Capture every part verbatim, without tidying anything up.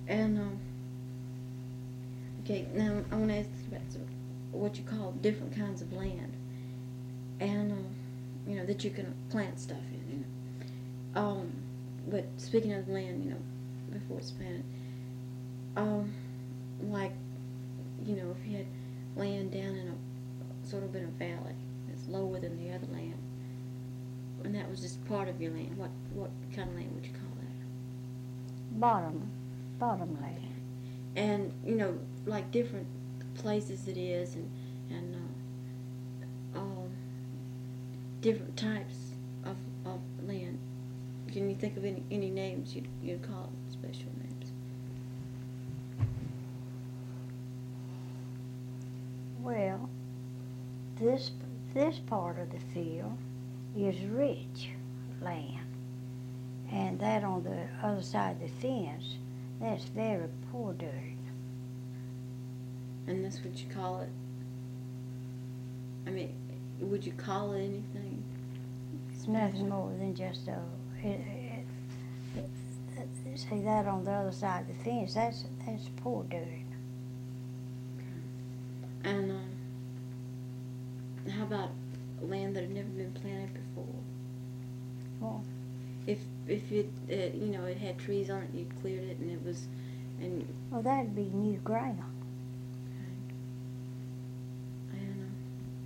And um, okay, now I want to ask about what you call different kinds of land, and um, you know that you can plant stuff in. You know, um, but speaking of land, you know, before it's planted, um, like you know, if you had land down in a sort of in a valley that's lower than the other land, and that was just part of your land, what what kind of land would you call that? Bottom, bottom land. Okay. And you know, like different places it is, and and uh, um, different types of, of land. Can you think of any any names you'd you'd call it, special names? Well, this this part of the field is rich land, and that on the other side of the fence, that's very poor dirt. And that's what you call it. I mean, would you call it anything? It's nothing more than just a. It, it, it, it, see that on the other side of the fence, that's that's poor dirt. And um, how about land that had never been planted before? Well, If if it uh, you know it had trees on it, you cleared it, and it was, and well, that'd be new ground. and um,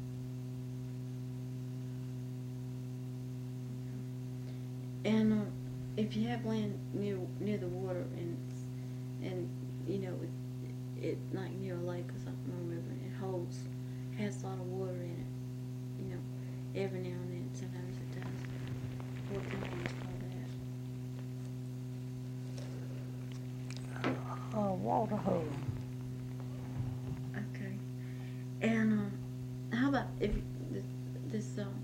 and um, if you have land near near the water, and and you know it, it like near a lake or something or a river, and it holds has a lot of water in it. You know, every now and then, sometimes it does. What kind of land is called that? A water hole. Okay. And um, how about if this, this um,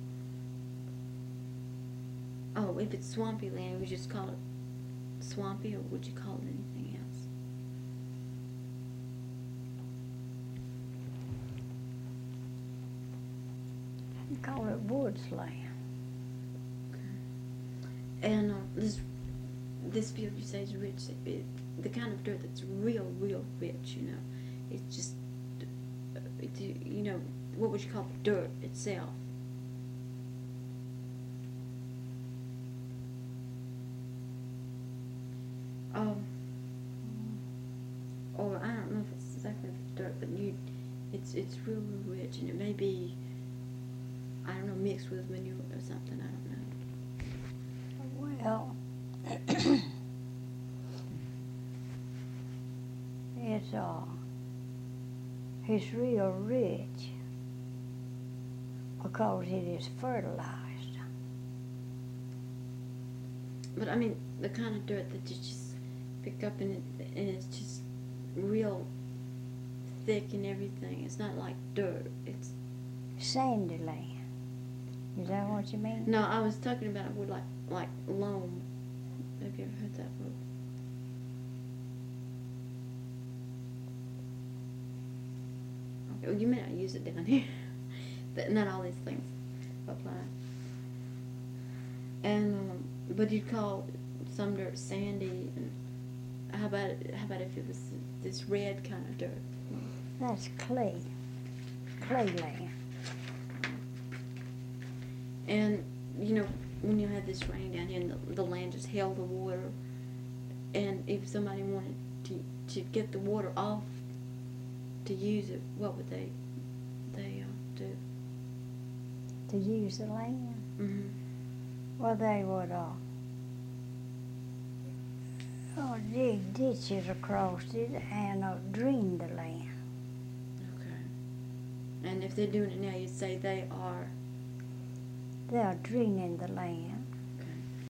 oh, if it's swampy land, would you just call it swampy, or would you call it anything else? You call it woods land. And uh, this this field you say is rich. It, the kind of dirt that's real, real rich. You know, it's just uh, it, you know what would you call the dirt itself? Um, or I don't know if it's exactly dirt, but you, it's it's real, real rich, and it may be, I don't know, mixed with manure or something. I don't know. Well, it's uh, it's real rich because it is fertilized. But I mean, the kind of dirt that you just pick up and, it, and it's just real thick and everything. It's not like dirt. It's Sandy land. Is that what you mean? no. I was talking about a word like like loam. Have you ever heard that word? Okay, well, you may not use it down here. But not all these things apply. And um, but you'd call some dirt sandy, and how about how about if it was this red kind of dirt? That's clay. Clay land. And you know when you had this rain down here, and the, the land just held the water, and if somebody wanted to to get the water off to use it, what would they they uh, do? To use the land. Mm-hmm. Well, they would uh, oh, dig ditches across it and uh, drain the land. Okay. And if they're doing it now, you'd say they are. They are draining the land.